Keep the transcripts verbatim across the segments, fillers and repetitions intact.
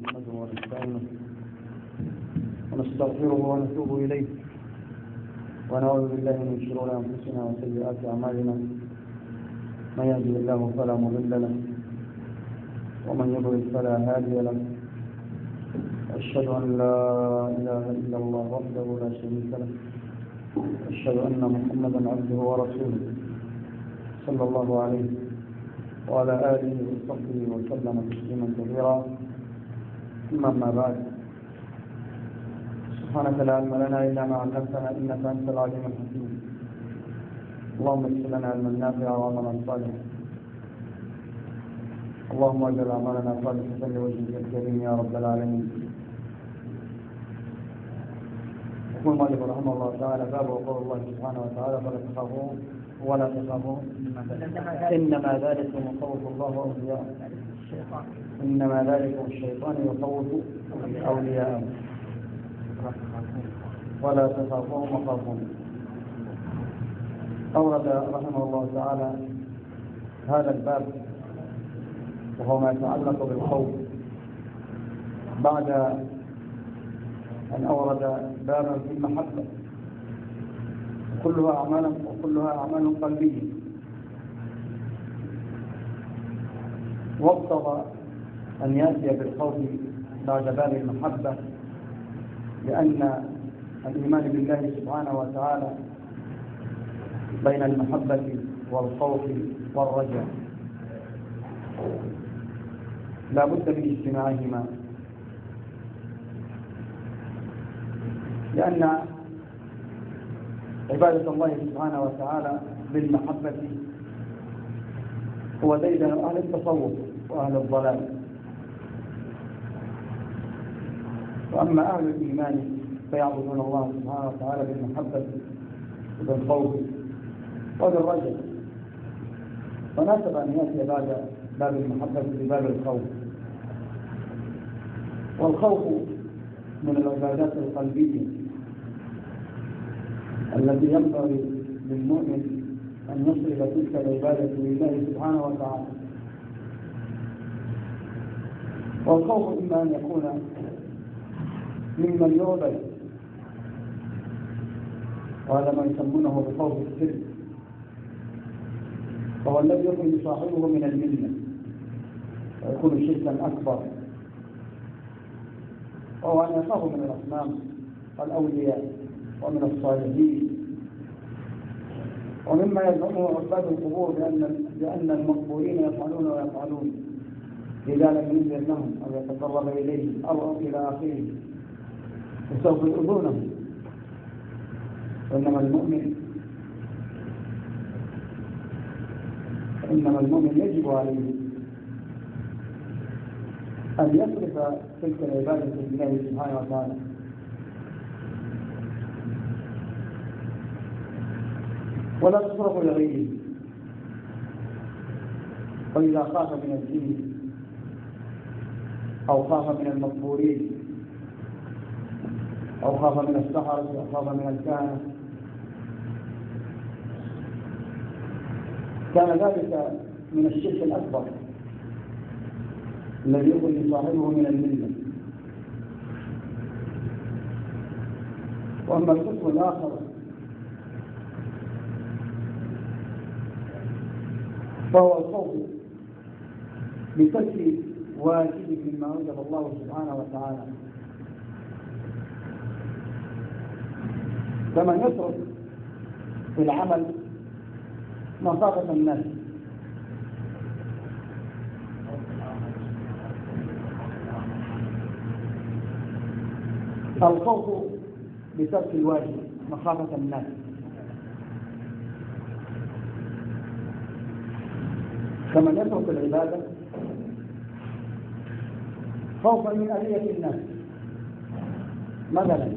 نحمده ونستعينه ونستغفره ونتوب إليه ونعوذ بالله من شرور أنفسنا وسيئات أعمالنا. من يهده الله فلا مضل له ومن يضلل فلا هادي له. أشهد أن لا إله إلا الله وحده لا شريك له. أشهد أن محمدا عبده ورسوله صلى الله عليه وعلى آله وصحبه وسلم تسليما كثيرا. ثم أما بعد، سبحانك لا علم لنا إلا ما علمتنا إنك أنت العليم الحكيم. اللهم اغفر لنا علما نافعا وعملا صالحا. اللهم اجعل أعمالنا خالصة لوجهك الكريم يا رب العالمين. يقول المؤلف رحمه الله تعالى: باب وقول الله سبحانه وتعالى: فلا تخافون ولا تخافون إنما ذلكم يخوف الله أولياءه. إنما ذلكم الشيطان يخوف أولياءه ولا تخافون وخافون. أورد رحمه الله تعالى هذا الباب وهو ما يتعلق بالخوف بعد أن أورد بابا في المحبة كلها أعمال وكلها أعمال قلبية، واقتضى أن يأتي بالخوف بعد باب المحبة، لأن الإيمان بالله سبحانه وتعالى بين المحبة والخوف والرجاء لا بد من اجتماعهما، لأن عبادة الله سبحانه وتعالى بالمحبة هو ديدن أهل التصوف وأهل الضلال. وأما أهل الإيمان فيعبدون الله سبحانه وتعالى بالمحبة وبالخوف وبالرجاء، فناسب أن يأتي بعد باب المحبة بباب الخوف. والخوف من العبادات القلبية التي ينبغي للمؤمن أن يصرف تلك العبادة لله سبحانه وتعالى. والخوف إما أن يكون ممن يعبد، وهذا ما يسمونه بخوف السر، فهو الذي يخرج صاحبه من الملة ويكون شركا أكبر، وهو أن يخاف من الأصنام والأولياء ومن الصالحين، ومما يزعمه عباد القبور بأن بأن المقبورين يفعلون ويفعلون إذا لم ينزل لهم أو يتقرب إليه أو إلى آخره، فسوف يؤذونهم. وإنما المؤمن إنما المؤمن يجب عليه أن يصرف تلك العبادة لله سبحانه وتعالى، ولا تصرف لغيره. وإذا خاف من الجن أو خاف من المقبورين أو خاف من السحرة أو خاف من الكهنة، كان ذلك من الشرك الأكبر الذي يخرج صاحبه من الملة. وأما القسم الآخر فهو الخوف بترك واجب مما وجب الله سبحانه وتعالى، كمن يترك في العمل مخافة الناس. الخوف بترك الواجب مخافة الناس، كمن يترك العبادة خوفا من أذية الناس. مثلا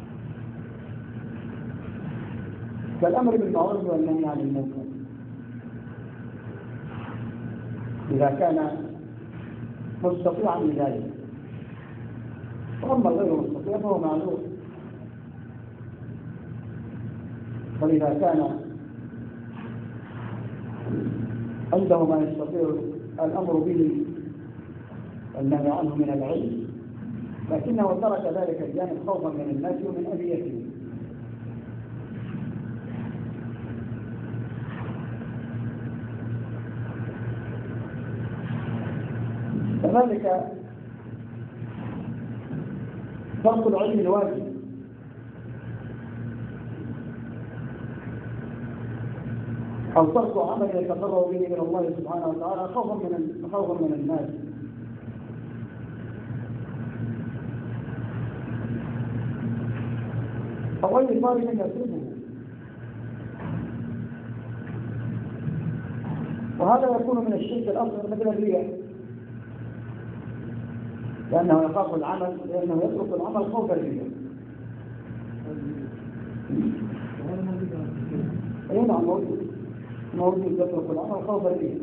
كالأمر بالمعروف والنهي عن المنكر، إذا كان مستطيعا لذلك، وأما غير مستطيع فهو معذور. فإذا كان عنده ما يستطيع الأمر به والنهي عنه من العلم لكنه ترك ذلك الجانب خوفا من الناس ومن أذيتهم. كذلك ترك العلم الواجب أو ترك عمل يتقرب به إلى الله سبحانه وتعالى خوفا من خوفا من الناس. أو أي طالب يتركه، وهذا يكون من الشرك الأصغر مثل الرياء، لأنه يخاف العمل، لأنه يترك العمل خوفا الرياء. أي نعم موجود موجود يترك العمل خوفا الرياء.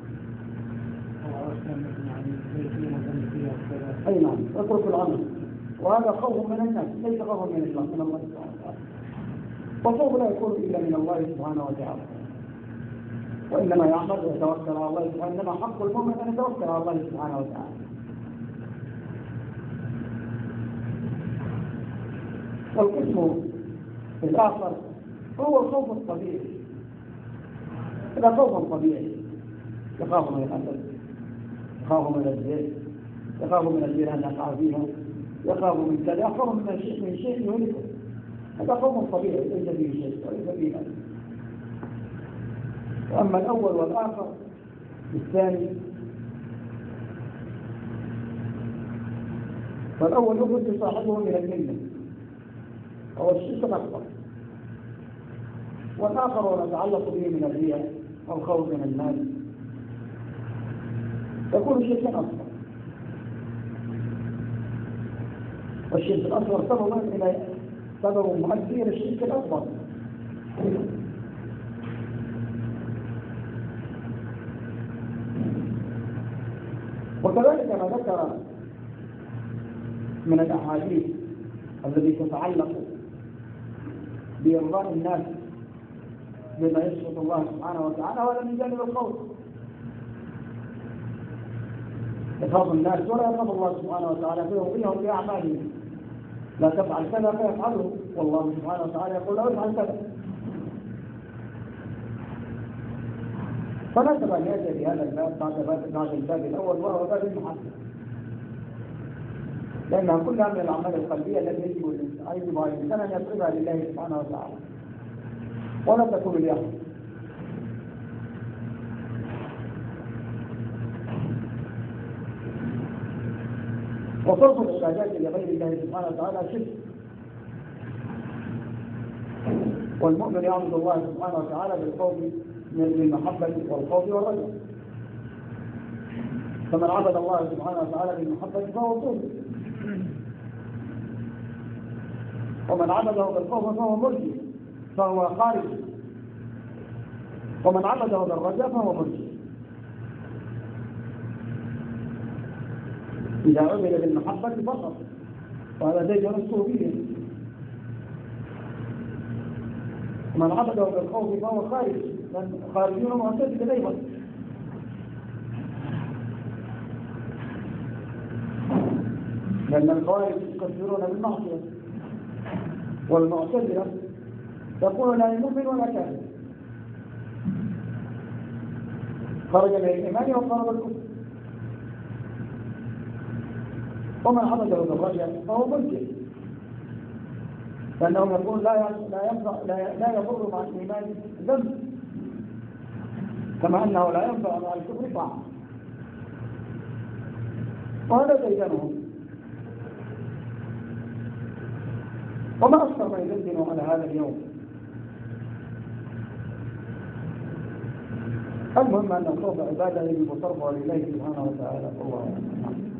أي نعم يترك العمل، وهذا خوف من الناس ليس خوف من الله من الله سبحانه وتعالى، والخوف لا يكون إلا من الله سبحانه وتعالى، وإنما يعمل ويتوكل على الله سبحانه. إنما حق المؤمن أن يتوكل على الله سبحانه وتعالى. والقسم الآخر هو الخوف الطبيعي، هذا خوف طبيعي، يخاف من الحسد، يخاف من الزيت، يخاف من الجيران يقع فيهم، يخاف من كذا، يخاف من شيء من شيء يهلكه. هذا خوف طبيعي ليس فيه شيء وليس فيه أمر. وأما الأول والآخر الثاني، فالأول يخرج صاحبه من الملة هو الشرك الأكبر، والآخر يتعلق به من الرياء والخوف من الناس يكون شركا أكبر. والشرك الأصغر سبب إلى سبب مؤدي إلى الشرك الأكبر. وكذلك ما ذكر من الأحاديث التي تتعلق بإرضاء الناس بما يسخط الله سبحانه وتعالى، ولا من جانب الخوف. يخاف الناس ولا يخاف الله سبحانه وتعالى فيهم بأعمالهم، لا تفعل كذا فيفعله، والله سبحانه وتعالى يقول لا افعل كذا. فنسب أن يأتي بهذا الباب بعد الباب الأول وهو باب المحبة، لأنها كلها من الأعمال القلبية التي يجب يجب على الإنسان أن يصرفها لله سبحانه وتعالى ولا تكون لأحد. وصرف العبادات لغير الله سبحانه وتعالى شرك، والمؤمن يعبد الله سبحانه وتعالى بالخوف من المحبة والخوف والرجاء. فمن عبد الله سبحانه وتعالى بالمحبة فهو طول، ومن عبده بالخوف فهو مرجي فهو خارج، ومن عبده بالرجاء فهو مرجي. إذا عبد بالمحبة فقط، وهذا زي الصوفية. ومن عبده بالخوف فهو خارج، من خارجون معتدل أيضا. لأن الخوارج يكفرون بالمعصية، والمعتزلة يقول لا يؤمن ولا كافر، خرج من الإيمان وقرب الكفر. ومن عبده بالرجاء فهو مرجع، لأنه يقول لا ينفع لا يضر مع الإيمان ذنب، كما أنه لا ينفع مع الكفر طاعة. وهذا ديدنهم. وما أكثر ما يدندن على هذا اليوم. المهم أن الخوف عبادة يجب صرفها لله سبحانه وتعالى. الله أعلم.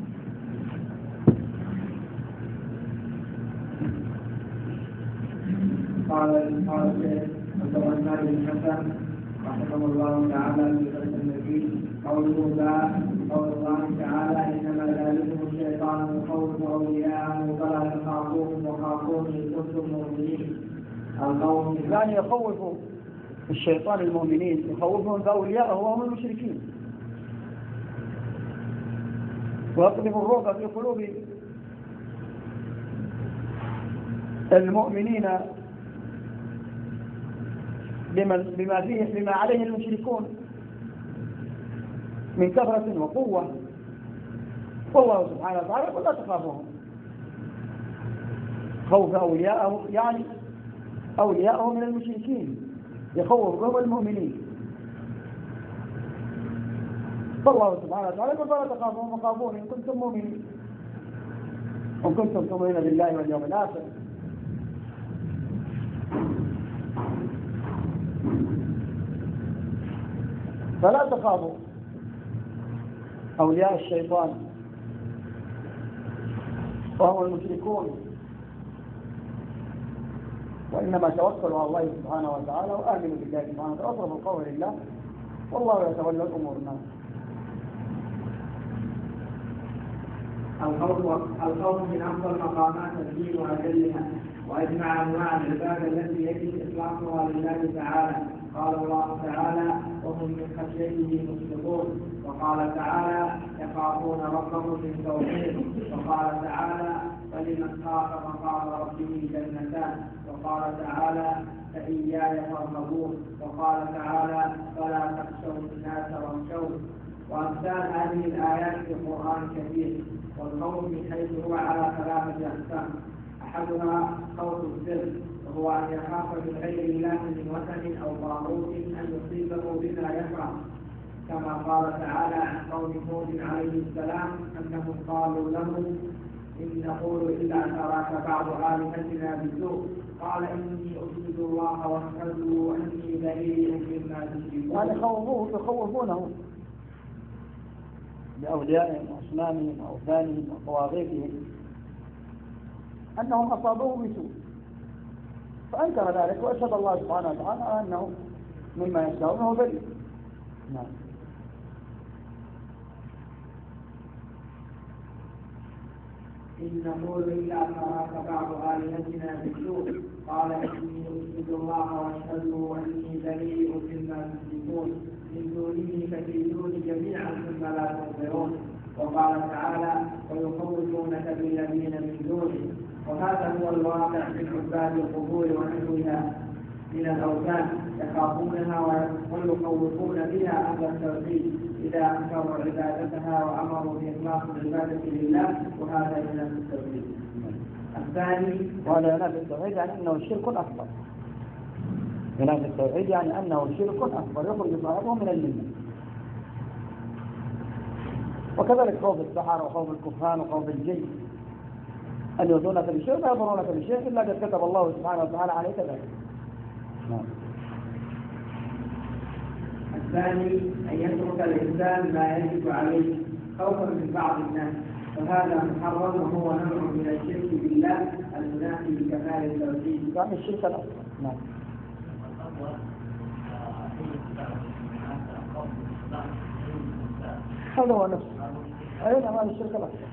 قال قال الشيخ عبد الرحمن بن حسن رحمه الله تعالى في فتح المجيد قوله تعالى قول الله تعالى انما ذلكم الشيطان يخوف اولياءه فلا تخافوهم وخافون ان كنتم مؤمنين. القوم يعني يخوف الشيطان المؤمنين، يخوفهم باوليائه وهم المشركين، ويقذف الرعب في قلوب المؤمنين بما, بما, فيه بما عليه المشركون من كثرة وقوة، والله سبحانه وتعالى ولا تخافوهم. خوف أولياءه يعني أولياءه من المشركين، يخوف بهم المؤمنين. فالله سبحانه وتعالى فلا تخافوهم وخافون إن كنتم مؤمنين، وإن كنتم تؤمنون بالله واليوم الآخر. فلا تخافوا أولياء الشيطان وهم المشركون، وإنما توكلوا على الله سبحانه وتعالى وآمنوا بالله سبحانه وتعالى واصرفوا القول لله والله يتولى الأمور. نعم. الخوف الخوف من أفضل مقامات الدين وأجلها وأجمع أنواع العبادة التي يجب إطلاقها لله تعالى. قال الله تعالى: وهم من خشيته مشفقون. وقال تعالى: يخافون ربهم من فوقهم. وقال تعالى: فلمن خاف مقام ربه جنتان. وقال تعالى: فإياي فارهبون. وقال تعالى: فلا تخشوا الناس واخشون. وأمثال هذه الآيات في القرآن كثير. والخوف من حيث هو على ثلاثة أقسام: أحدها خوف السر، وهو أن يخاف من غير الله من وثن أو طاغوت أن يصيبه بما يكره، كما قال تعالى عن قوم هود عليه السلام أنهم قالوا له: إن نقول إلا تراك بعض آلهتنا بسوء، قال إني أشهد الله واشهدوا أني بريء مما تشركون. يعني خوفوه يخوفونه بأوليائهم وأصنامهم وأوثانهم وطواغيتهم أنهم أصابوه بسوء، فأنكر ذلك وأشهد الله سبحانه وتعالى أنه مما يشاءونه بريء. نعم. إن نقول إلا تراك بعض آلهتنا بسوء، قال إني أشهد الله واشهدوا أني بريء مما تشركون من دونه فكيدوني جميعا ثم لا تنظرون. وقال تعالى: ويخوفونك بالذين من دونه. وهذا هو الواقع من عباد القبور ونحوها من الأوثان، يخافونها ويخوفون بها أهل التوحيد إذا أنكروا عبادتها وأمروا بإخلاص العبادة لله، وهذا ينافي التوحيد. الثاني، وهذا ينافي التوحيد يعني أنه شرك أكبر. ينافي التوحيد يعني أنه شرك أكبر يخرج صاحبه من الملة. وكذلك خوف السحر وخوف الكفان وخوف الجن، أن يؤذونك بشيء لا يضرونك بشيء إلا قد كتب الله سبحانه وتعالى عليك ذلك. نعم. الثاني أن يترك الإنسان ما يجب عليه خوفا من بعض الناس، وهذا محرم وهو نوع من الشرك بالله المنافي لكمال التوحيد. يعني الشرك الأكبر. نعم. هذا هو نفسه. أين هذا الشرك الأكبر؟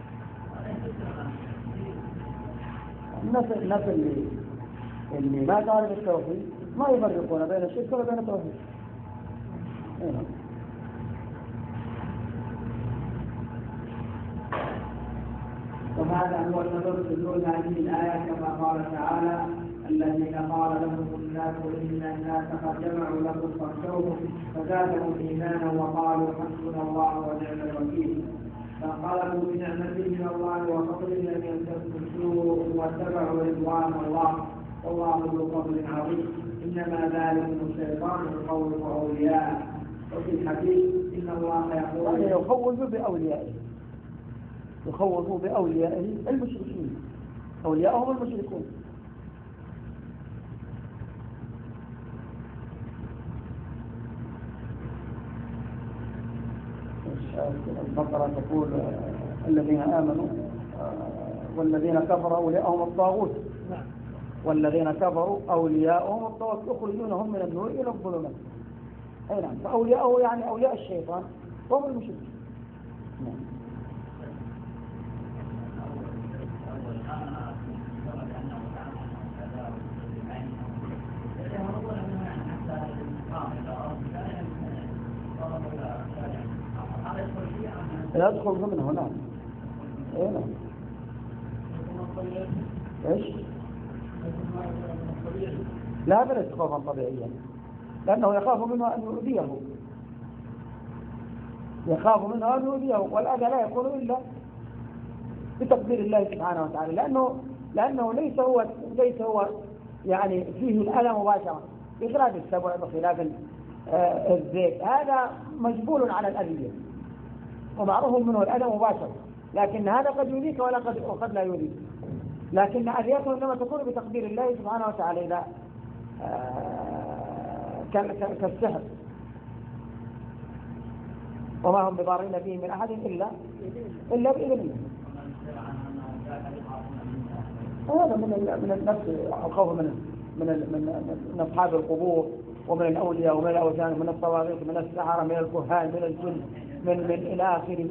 الناس الناس اللي اللي ما تعرف التوحيد ما يفرقون بين الشرك وبين التوحيد. هنا. وهذا هو سبب نزول هذه الآية كما قال تعالى: الذين قال لهم الناس إن الناس قد جمعوا لكم فاخشوهم فزادهم إيمانا وقالوا حسبنا الله ونعم الوكيل. فانقلبوا بنعمة من الله وفضل لم يمسسهم سوء واتبعوا رضوان الله والله ذو فضل عظيم. إنما ذلكم الشيطان يخوف أولياءه. وفي الحديث إن الله يقول: يخوف بأوليائه، يخوف بأوليائه المشركين، أولياءهم المشركون. البقرة تقول: الذين آمنوا والذين كفروا أولياءهم الطاغوت، والذين كفروا أولياءهم الطاغوت يخرجونهم من النور إلى الظلمات. أي نعم. فأولياءه يعني أولياء الشيطان وهم المشركين. نعم. يدخل ضمن هنا. ايه نعم. ايش؟ لا هذا ليس خوفا طبيعيا، لأنه يخاف منه أن يؤذيه، يخاف منه أن يؤذيه، والأذى لا يكون إلا بتقدير الله سبحانه وتعالى، لأنه لأنه ليس هو ليس هو يعني فيه الأذى مباشرة، بخلاف السبع بخلاف الزيت هذا مجبول على الأذية ومعروف منه الأذى مباشرة، لكن هذا قد يؤذيك ولا قد وقد لا يؤذيك، لكن أذيته إنما تكون بتقدير الله سبحانه وتعالى إذا كالسحر، وما هم بضارين به من أحد إلا إلا بإذن الله. هذا من من النفس الخوف من من من أصحاب القبور ومن الأولياء ومن الأوثان من الطواغيت من السحرة من الكهان من الجن من من إلى آخره.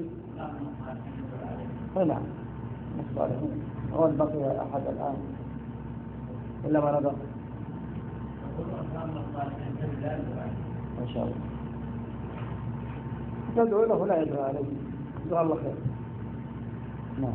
هنا الصالحين هو بقي أحد الآن إلا ما نظر إن شاء الله تدعو له لا يدعو عليه جزاه الله خير. نعم.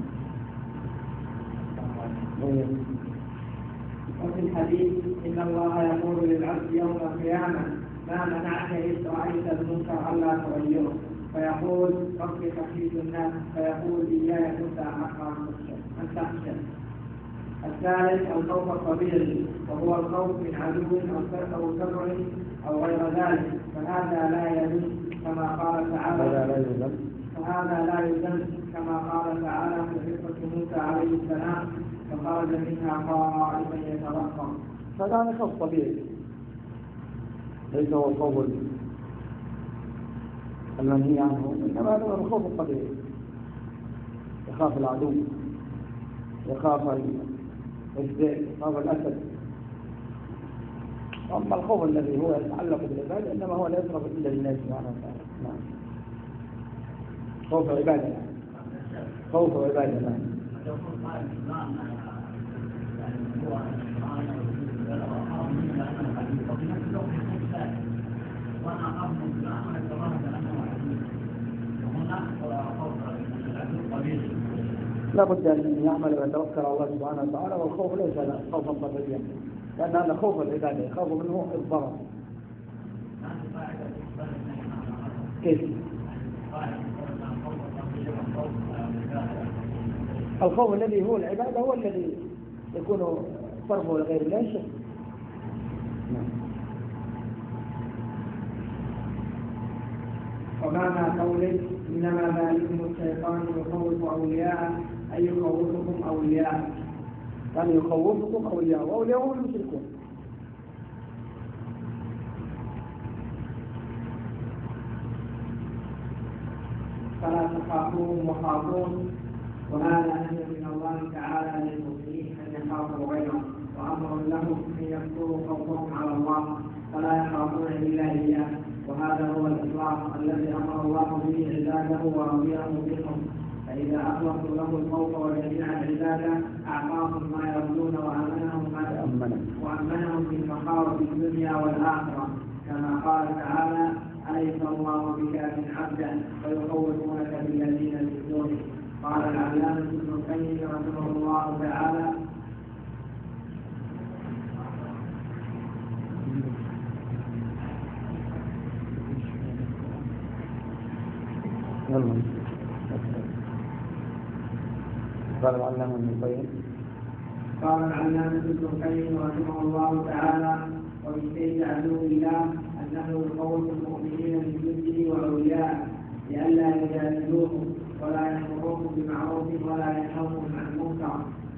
وفي الحديث إن الله يقول للعبد يوم القيامة ما منعك إذ رأيت المنكر ألا تغيره، فيقول ربي خشيت الناس، فيقول إياي كنت أحق أن تخشى. الثالث الخوف الطبيعي، وهو الخوف من عدو أو سبع أو غير ذلك، فهذا لا يجوز كما قال تعالى فهذا لا يجوز كما قال تعالى في قصة موسى عليه السلام فخرج منها خائفا يترقب. فهذا خوف طبيعي ليس هو الخوف المنهي عنه، إنما هذا الخوف الطبيعي، يخاف العدو، يخاف الذئب، يخاف الأسد. أما الخوف الذي هو يتعلق بالعبادة إنما هو لا يصرف إلا لله سبحانه وتعالى. نعم. خوف عبادة، خوف عبادة. نعم. لا بد أن يعمل ويتوكل على الله سبحانه وتعالى، والخوف ليس خوفا طبيعيا، لأن هذا خوف العبادة يخاف منه الضرر. كيف؟ الخوف الذي هو العبادة هو الذي يكون صرفه لغير الله شرك. ومعنى قوله إنما ذلكم الشيطان يخوف أولياءه أي يخوفكم أولياءه، يعني يخوفكم أولياءه، وأولياءه هم المشركون. فلا تخافوهم وخافون، وهذا نهي من الله تعالى للمؤمنين أن يخافوا غيره، وأمر لهم أن يذكروا خوفهم على الله فلا يخافون إلا إياه، وهذا هو الإخلاص الذي أمر الله به عباده ورضيه بهم، فإذا أخلصوا له الخوف وجميع العبادة أعطاهم ما يرجون وأمنهم ما وأمنهم في مخاوف الدنيا والآخرة، كما قال تعالى أليس الله بكاف عبدا ويخوفونك بالذين في دونه. قال العلامة ابن القيم رحمه الله تعالى قال العلامة ابن القيم قال العلامة ابن القيم رحمه الله تعالى ومن كيد عدو الله أنه يخوف المؤمنين من جنده وأوليائه لئلا يجادلوهم ولا يأمروهم بمعروف ولا ينهوهم عن منكر.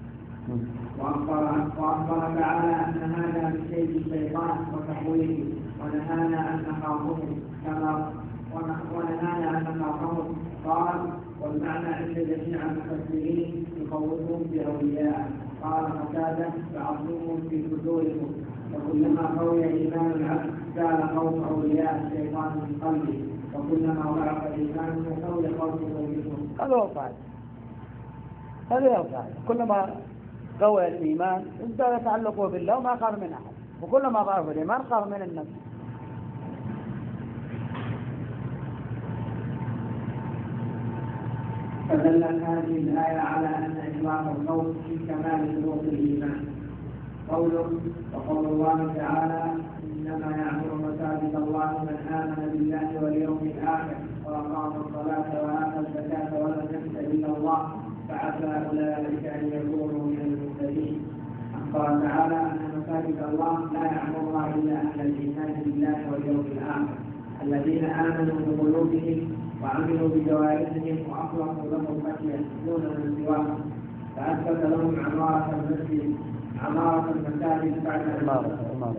وأخبر تعالى أن هذا من كيد الشيطان وتحويله، ونهانا أن نخافهم كما ونهانا أن نخافهم. قال والمعنى عند جميع المفسرين يخوفهم بأولياء. قال قتادة فعصوهم في صدوركم، وكلما قوي إيمان العبد زال خوف أولياء الشيطان من قلبه، وكلما ضعف إيمانه قوي خوفه منه. هذا هو القاعدة، هذا هو القاعدة. كلما قوي الإيمان ازداد تعلقه بالله وما خاف من أحد، وكلما ضعف الإيمان خاف من النفس. فدلت هذه الآية على أن إطلاق الخوف في كمال شروط الإيمان. قوله وقول الله تعالى إنما يعمر مساجد الله من آمن بالله واليوم الآخر وأقام الصلاة وآتى الزكاة ولم يخش إلا الله فعسى أولئك أن يكونوا من المهتدين. قال تعالى أن مساجد الله لا يعمرها إلا أهل الإيمان بالله واليوم الآخر الذين آمنوا بقلوبهم وعملوا بجوارحهم وأخلصوا له الخشية دون من سواهم، فأثبت لهم عمارة المسجد عمارة المساجد بعد عمارة عمارة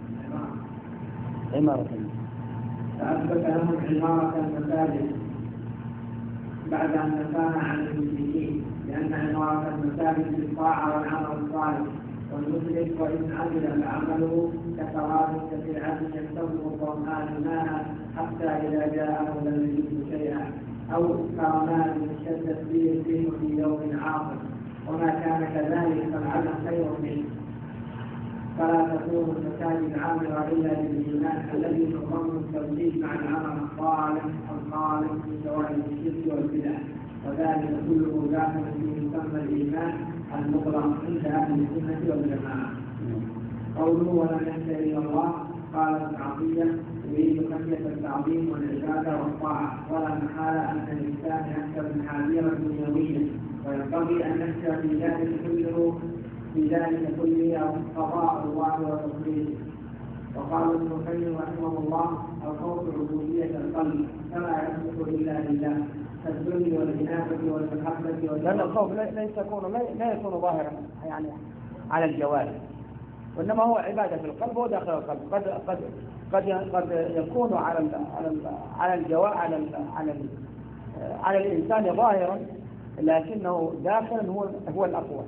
عمارة فأثبت لهم عمارة المساجد بعد أن نفاها عن المشركين، لأن عمارة المساجد بالطاعة والعمل الصالح، والمشرك وإن عمل فعمله كسراب كسلعة يكتبه الظمآن ماء حتى إذا جاءه لم يجده شيئا، أو كرماد اشتدت به الريح في يوم عاصف، وما كان كذلك فالعمل خير منه. فلا تكون المساجد عامرة إلا بالإيمان الذي يضمن التوحيد مع العمل الصالح الخالق من شوائب الشرك والبدع، وذلك كله داخل في مسمى الإيمان المطلق عند أهل السنة والجماعة. قوله ولم يخش إلا الله قال ابن عطية يريد خشية التعظيم والعبادة والطاعة، ولا محالة أن الإنسان يخشى المحاذير الدنيوية، وينبغي أن نخشى في ذلك كله في ذلك كله قضاء الله وتقديره. وقال ابن القيم رحمه الله الخوف عبودية القلب فلا يصلح إلا لله كالذل والإنابة والمحبة. لأن الخوف ليس يكون لا يكون ظاهرا يعني على الجوارح، وإنما هو عبادة في القلب وداخل القلب. قد قد قد قد يكون على على على الجوارح على على على الإنسان ظاهرا، لكنه داخلا هو هو الأقوى،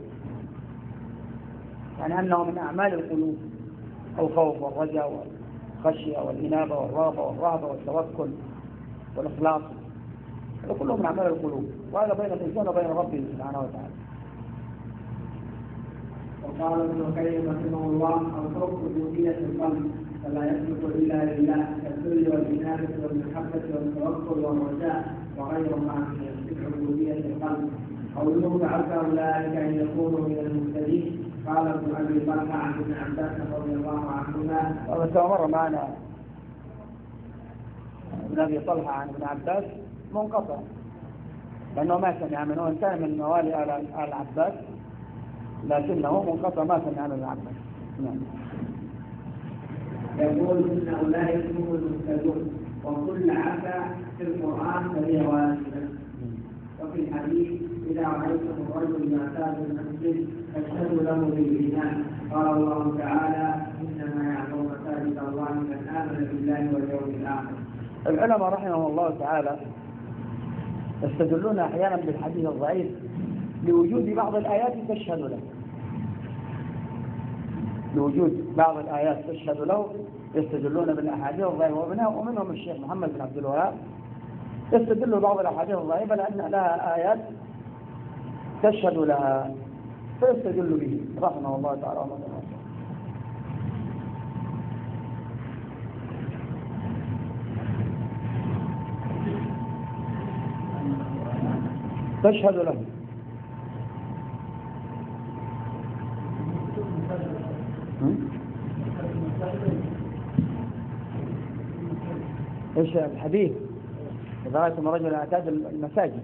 يعني أنه من أعمال القلوب الخوف والرجاء والخشية والإنابة والرغبة والرهبة والتوكل والإخلاص، كلهم من أعمال القلوب، وهذا بين الإنسان وبين ربه سبحانه وتعالى. وقال ابن القيم رحمه الله الخوف عبودية القلب فلا يصلح إلا لله كالذل والإنابة والمحبة والتوكل والرجاء وغيرها من عبودية القلب. قوله فعسى أولئك أن يكونوا من المهتدين قال ابن أبي طلحة عن ابن عباس رضي الله عنهما. هذا مر معنا ابن أبي طلحة عن ابن عباس منقطع، لأنه ما سمع منه، إن كان من موالي آل العباس لكنه منقطع ما سمع من العباس. نعم. يقول إن أولئك هم المهتدون، وكل عسى في القرآن فهي واجبة. وفي الحديث إذا رأيتم الرجل يعتاد المسجد فاشهدوا له بالإيمان. قال الله تعالى إنما يعمر مساجد الله من آمن بالله واليوم الآخر. العلماء رحمهم الله تعالى يستدلون أحيانا بالحديث الضعيف لوجود بعض الآيات تشهد له، لوجود بعض الآيات تشهد له يستدلون بالأحاديث الضعيفة، ومنهم الشيخ محمد بن عبد الوهاب يستدل بعض الأحاديث الضعيفة لأن لها آيات تشهد لها فيستدل به رحمه الله تعالى ومن الله. تشهد له. ايش الحديث إذا رأيتم رجل اعتاد المساجد؟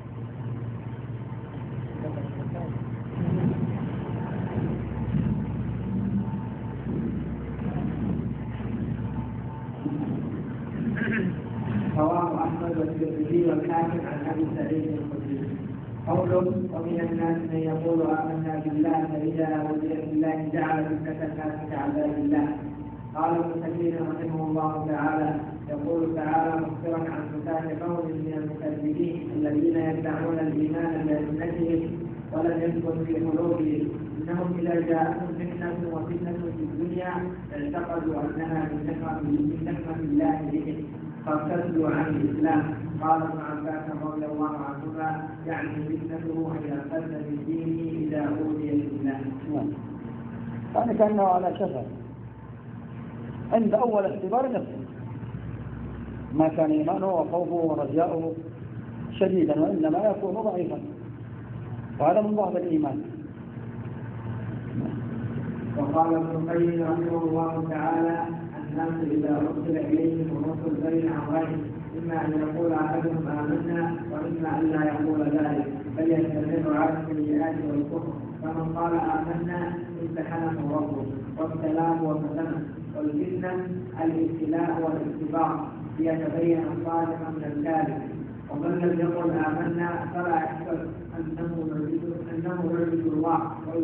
رواه أحمد والترمذي والحاكم عن أبي سعيد الخدري. قوله ومن الناس من يقول آمنا بالله فإذا أوذي بالله جعل فتنة الناس كعذاب الله. قال ابن كثير رحمه الله تعالى يقول تعالى مخبرا عن فتاة قوم من المكذبين الذين يدعون الإيمان بألسنتهم ولم يكن في قلوبهم، إنهم إذا جاءتهم فتنة وفتنة في الدنيا اعتقدوا أنها من نعمة الله بهم فارتدوا عن الإسلام. قال ابن عباس رضي الله عنهما يعني فتنته أن يرتد من دينه إذا أوذي بالله. يعني كأنه على شفا عند أول اختبار نفسه ما كان إيمانه وخوفه ورجاؤه شديدا، وإنما يكون ضعيفا، وهذا من ضعف الإيمان. وقال ابن القيم رحمه الله تعالى: الناس إذا أرسل إليهم الرسل بين أمرين، إما أن يقول أحدهم آمنا وإما أن لا يقول ذلك، بل يستمر على السيئات والكفر. فمن قال آمنا امتحنه ربه والسلام وفتنه، والفتنة الابتلاء والاختبار ليتبين الصادق من الكاذب. ومن لم يقل آمنا فلا يحسب أنه يعبد أنه يعبد الله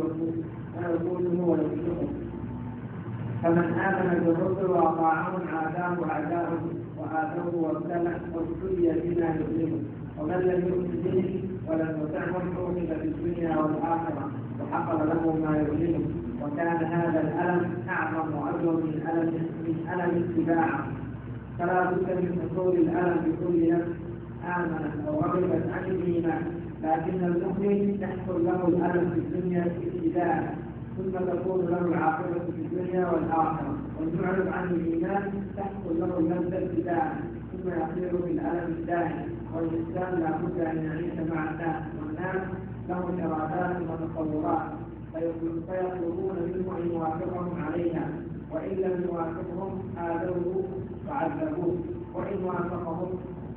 ويقوله ويصدقه. فمن آمن بالرسل وأطاعهم عاداه عداؤه وآتوه وابتلي بما يؤمنه. ومن لم يؤمن به ولم يطعهم عوقب في الدنيا والآخرة وحصل له ما يؤلمه. وكان هذا الألم أعظم وأجر من ألم من ألم اتباعه. فلا بد من حصول الألم بكل نفس آمنت أو رغبت عن الإيمان، لكن المؤمن يحصل له الألم في الدنيا ابتداء، ثم تكون له العاقبة في الدنيا والآخرة. والمعرض عن الإيمان تحصل له اللذة ابتداء، ثم يصير في الألم الدائم. والإنسان لا بد أن يعيش مع الناس، والناس لهم إرادات وتصورات، فيطلبون منه أن يوافقهم عليها، وإن لم يوافقهم آذوه وعذبوه، وإن وافقهم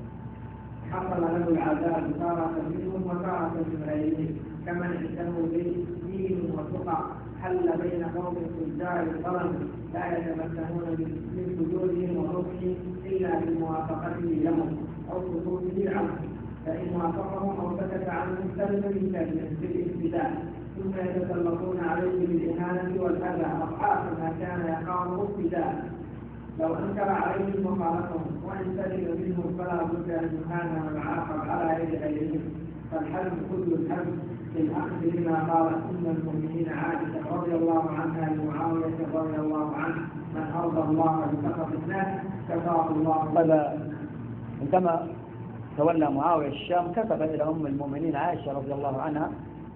حصل له العذاب تارة منهم وتارة من غيرهم. كمن عنده دين وتقى حل بين قوم تجار الظلم لا يتمكنون من وجودهم وربحهم إلا بموافقته لهم أو سقوطه عنهم، فإن وافقهم أو سكت عنهم سلم بالابتداء، ثم يتسلطون عليه بالإهانة والأذى أضعاف ما كان يقامه ابتداء. لو أنكر عليهم وخالفهم وإن سلم منهم فلا بد أن يهان ويعاقب على يد غيرهم. فالحلم كل الحلم بالأخذ بما قال أم المؤمنين عائشة رضي الله عنها لمعاوية رضي الله عنه: من أرضى الله بسخط الناس كفاه الله. هذا عندما تولى معاوية الشام كتب إلى أم المؤمنين عائشة رضي الله عنها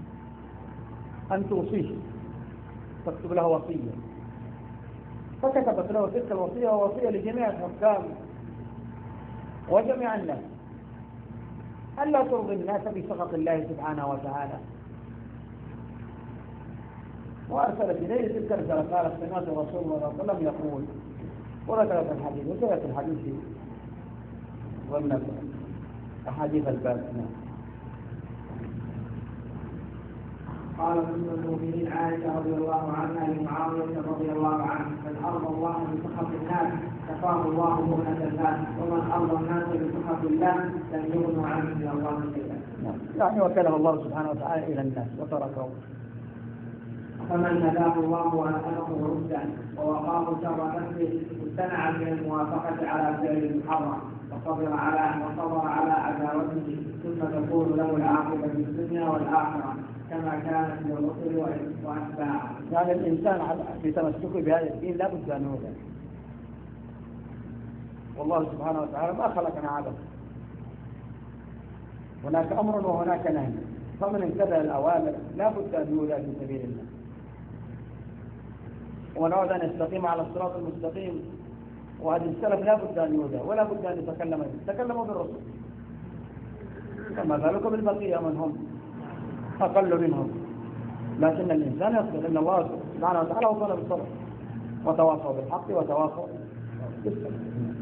أن توصيه، تكتب له وصية، فكتبت له تلك الوصية ووصية لجميع الحكام وجميع الناس ألا ترضي الناس بسخط الله سبحانه وتعالى. وأرسلت إليه تلك الرسالة قالت: سمعت رسول الله صلى الله عليه وسلم يقول، وذكرت الحديث وذكرت الحديث والنبي أحاديث الباب. قال ام المؤمنين عائشة رضي الله عنها لمعاوية رضي الله عنه: من أرضى الله بسخط الناس كفاه الله مهنة الناس، ومن أرضى الناس بسخط الله لم يغنوا عنه من الله شيئا. يعني وكله الله سبحانه وتعالى إلى الناس وتركه. فمن هداه الله وألهمه رشدا ووقاه شر نفسه امتنع من الموافقة على فعل المحرم وصبر على وصبر على عداوته، ثم تكون له العاقبة في الدنيا والآخرة كما كانت للرسل وأتباعه. يعني الإنسان في تمسكه بهذا الدين لا بد أن يوجد، والله سبحانه وتعالى ما خلقنا عبثا، هناك أمر وهناك نهي، فمن امتثل الأوامر لا بد أن يولى في سبيل الله. ونريد أن يستقيم على الصراط المستقيم، وهذه السلف لا بد أن يولى ولا بد أن يتكلم به، تكلموا بالرسول، كما ذلك بالبقية من هم أقل منهم، لكن الإنسان يصبر، إن الله سبحانه وتعالى وصل بالصبر وتواصوا بالحق وتواصوا بالصبر.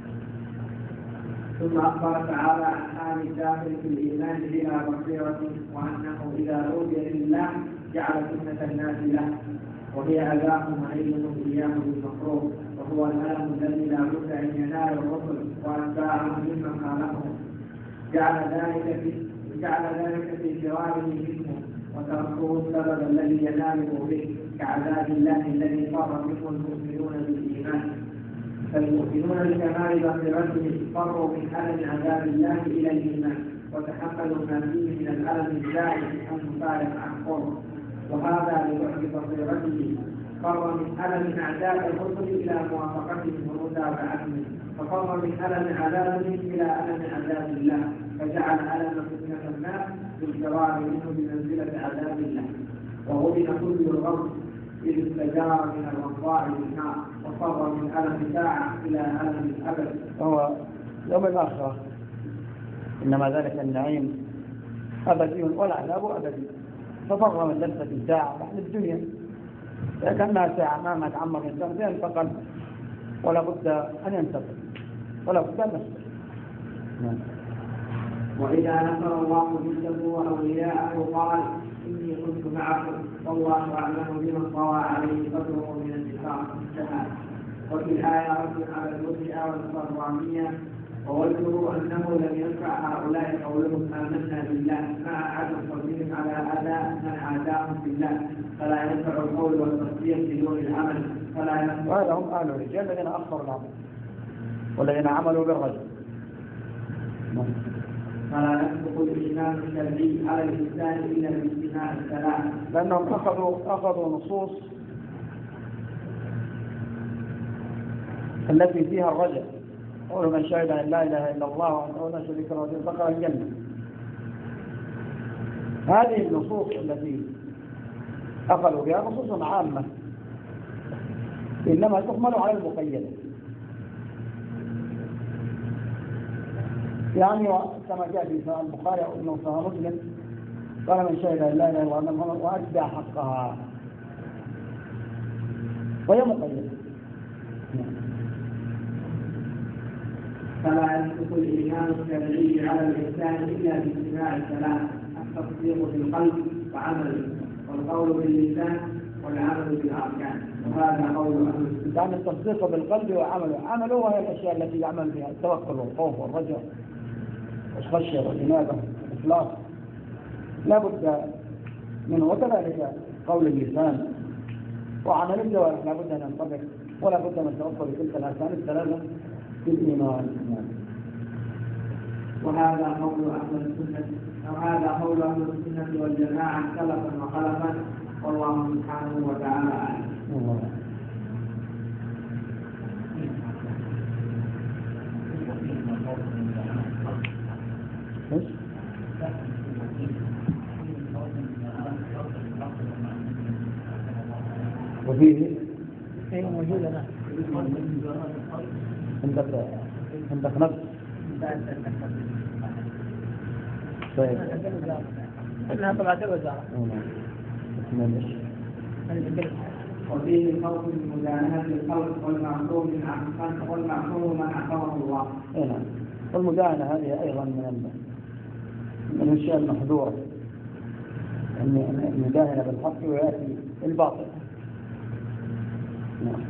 ثم أخبر تعالى عن حال الداخل في الإيمان بلا بصيرة، وأنه إذا أوذي لله جعل فتنة الناس له، وهي أذاهم وعلمهم إياه بالمكروه، وهو الألم الذي لا بد أن ينال الرسل وأتباعهم ممن خالفهم. جعل ذلك في جعل ذلك في فراره منهم وتركوه السبب الذي يناله به، كعذاب الله الذي فر منه المؤمنون بالإيمان. فالمؤمنون بكمال بصيرتهم فروا من ألم عذاب الله إلى الإيمان، وتحملوا ما فيه من الألم الزائد المفارق عن قرب، وهذا لبعد بصيرته فر من ألم أعداء الرسل إلى موافقتهم ومتابعتهم، ففر من ألم عذابهم إلى ألم عذاب الله، فجعل ألم فتنة الناس بالفرار منه بمنزلة عذاب الله. وغضب كل الغضب إذ استجار من الرضاع بالنار، وفر من ألم ساعة إلى ألم الأبد، وهو يوم الآخرة، إنما ذلك النعيم أبدي والعذاب أبدي، ففر من لذة ساعة بعد الدنيا لكنها ساعة مهما تعمر الإنسان سينتقل ولا بد أن ينتقل ولا بد أن ينتقل. وإذا نصر الله جنده وأولياءه قال إني كنت معكم والله أعلم بمن طوى عليه قدره من النفاق انتهى. وفي الآية رد على المرجئة والصرامية ووجهه أنه لم ينفع هؤلاء قولهم آمنا بالله مع عدم صبرهم على أداء من عاداهم بالله فلا ينفع القول والتصديق بدون العمل فلا ينفع. وهذا هم أهل الرجال الذين أخروا العمل والذين عملوا بالرجل. فلا يسبق الإيمان الشرعي على الإنسان إلا باجتماع الثلاث. لأنهم أخذوا أخذوا نصوص التي فيها الرجل قول من شهد أن لا إله إلا الله وأنه لا شريك له دخل الجنة. هذه النصوص التي أخذوا بها نصوص عامة إنما تحمل على المقيدة. يعني كما جاء في صحيح البخاري أو إنه صحيح مسلم قال من شهد أن لا إله إلا الله وأن محمدا وأدى حقها وهي مقيدة. فلا يسبق الإيمان الشرعي على الإنسان إلا باجتماع الثلاث التصديق بالقلب وعمله والقول باللسان والعمل بالأركان. وهذا قول أهل السنة. يعني التصديق بالقلب وعمله عمله وهي الأشياء التي يعمل بها التوكل والخوف والرجاء والخشية والإنابة والإخلاص لا بد منه. وكذلك قول اللسان وعمل الجوارح لا بد أن ينطبق ولا بد من التوكل بتلك الأركان الثلاثة في الإيمان. وهذا قول أهل السنة وهذا قول أهل السنة والجماعة سلفا وخلفا والله سبحانه وتعالى أعلم. وفيه ايه موجود انا عندك عندك نفس طيب احنا طبعا الوزاره وفيه الفرق من مداهنة الخلق والمعصوم من والمعصوم من أحكمه الله. نعم. والمداهنة هذه أيضا من من الأشياء المحظورة أن المداهنة بالحق ويأتي الباطل. نعم.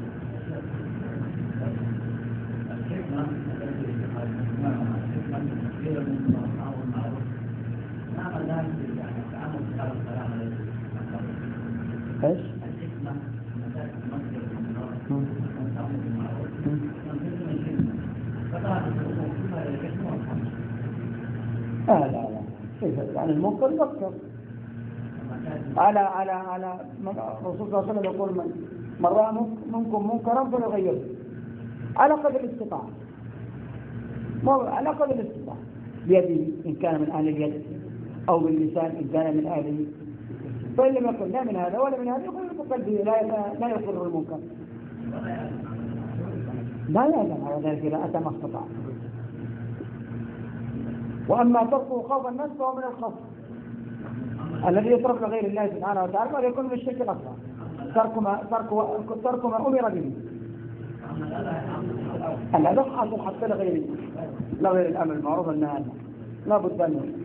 ايش؟ لا لا لا كيف يعني المنكر يذكر على على على الرسول صلى الله عليه وسلم يقول من من رأى منكم منكرا فليغيره على قدر الاستطاعة على قدر الاستطاعة بيده إن كان من أهل اليد أو باللسان إن كان من أهله. فإن لم يكن لا من هذا ولا من هذا يقول بقلبه لا لا يقر المنكر لا يعلم على ذلك إذا أتى ما استطاع. وأما تركه خوف الناس فهو من الخوف الذي يترك لغير الله سبحانه وتعالى ولا يكون من الشرك الأكبر. ترك ما ترك ترك ما أمر به الهدف حتى لغير لغير الأمر المعروف النهي لا بد أن